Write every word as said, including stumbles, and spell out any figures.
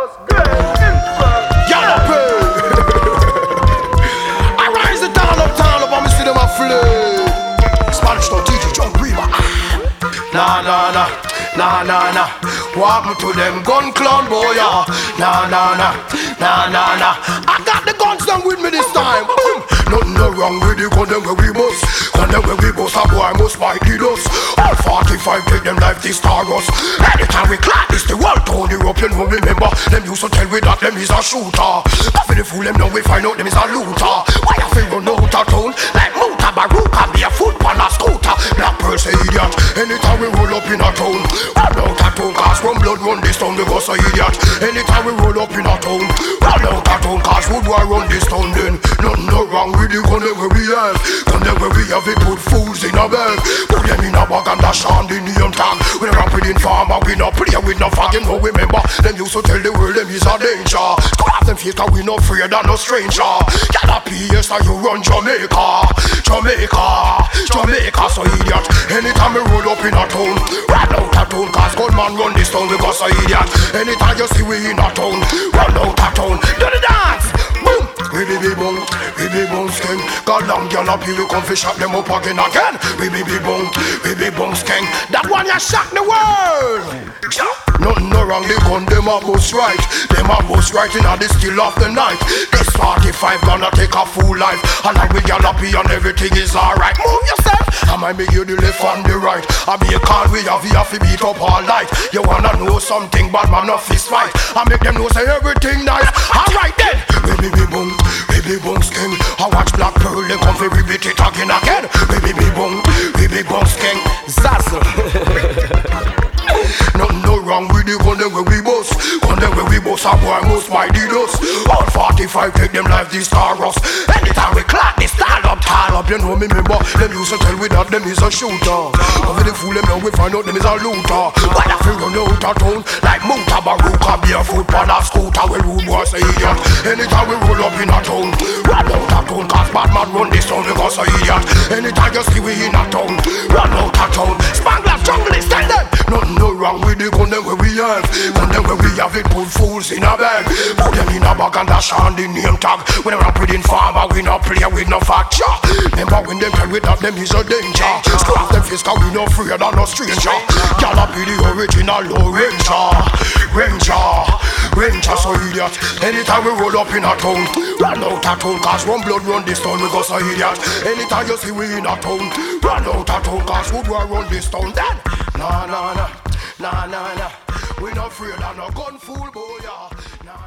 Boss, great info. Yalla I rise the town up, town up, and me see them a flame. Spanish no D J John Rima. Nah, nah, nah, nah, nah, nah. What me to them gun clown boy, yeah. Nah, nah, nah, nah, nah, nah. I got the guns down with me this time. Boom. Nothing no wrong with the gun them where we bust. Gun them where we bust, a boy must fight the dust. All forty-five take them life this star us. Anytime we clap, it's the world town European who remember. Them used to tell we that them is a shooter. After the fool them now we find out them is a looter. Why I feel run out of town like Muta Baruka be a foot on a scooter. Black pearl say idiot. Anytime we roll up in a town, run out of town cause one blood run this town because a idiot. Anytime we roll up in a town, run out of town cause wood boy run this town then. Nothing no wrong with the gun where we have. Gun where we have it put fools in a bag. Put them in a bag and dash on the name tag. We never put in farmer, we no play with no fag. You know remember, them used to tell the world them is a danger. Score off them face cause we no afraid of no stranger. Get a P S and you run Jamaica. Jamaica, Jamaica so idiot. Anytime we roll up in a town, run out of town cause gunman run this town because a idiot. Anytime you see we in a town, run out of town. Do the dance, boom. We be be boom, we be boom skin. God long girl up here, we come fish shot them up again again. We be be boom, we be boom skin. That one ya shock the world. Nothing no wrong, they gun them a bust right. Them a bust right in the still of the night. This forty-five gonna take a full life. And I will girl up here and everything is alright. Move yourself, I might make you the left and the right. I be a call we have, we have to beat up all night. You wanna know something, bad man, no fist fight. I make them know say everything nice. Alright then, we be be boom. Baby boom skin, I watch Black Pearl, they come for repeat it again again. Baby be boom, baby boom skin, Zazzle. Nothing no wrong with the gun them where we bust. Gun them where we bust, a boy must buy the dust. All forty-five take them life this star us. Anytime we clap, they stand up, tall up. You know me remember, them used to tell we that them is a shooter. Over the fool them now we find out them is a looter. Why I feel run out of town like Muta Baruka be a foot on a scooter. Well who boy say idiot. Anytime we roll up in a town, run out of town cause bad man run this town because a idiot. Anytime you see we in a town, run out of town. Spanglers jungle is tell them. Nothing no wrong with the gun them where we have. Gun them where we have it put fools in a bag. Put them in a bag and dash on the name tag. We never put in farmer, we no play with no facture. Remember when them tell we that them is a danger. Screw off them face cause we no afraid of no stranger. Y'all be the original low ranger. Ranger, ranger so idiot. Anytime we roll up in a town, run out of town cause one blood run this town we go so idiot. Anytime you see we in a town, run out of town cause wood will run this town. Then, nah nah nah, nah nah nah. We no afraid of no gun fool boy, yeah. Nah.